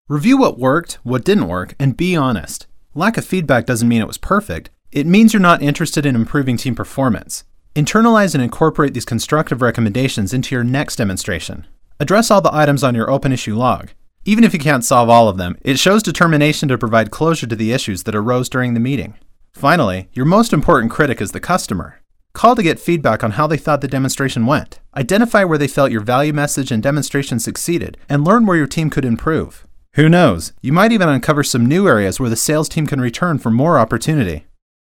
Review what worked, what didn't work, and be honest. Lack of feedback doesn't mean it was perfect. It means you're not interested in improving team performance. Internalize and incorporate these constructive recommendations into your next demonstration. Address all the items on your open issue log. Even if you can't solve all of them, it shows determination to provide closure to the issues that arose during the meeting. Finally, your most important critic is the customer. Call to get feedback on how they thought the demonstration went. Identify where they felt your value message and demonstration succeeded, and learn where your team could improve. Who knows, you might even uncover some new areas where the sales team can return for more opportunity.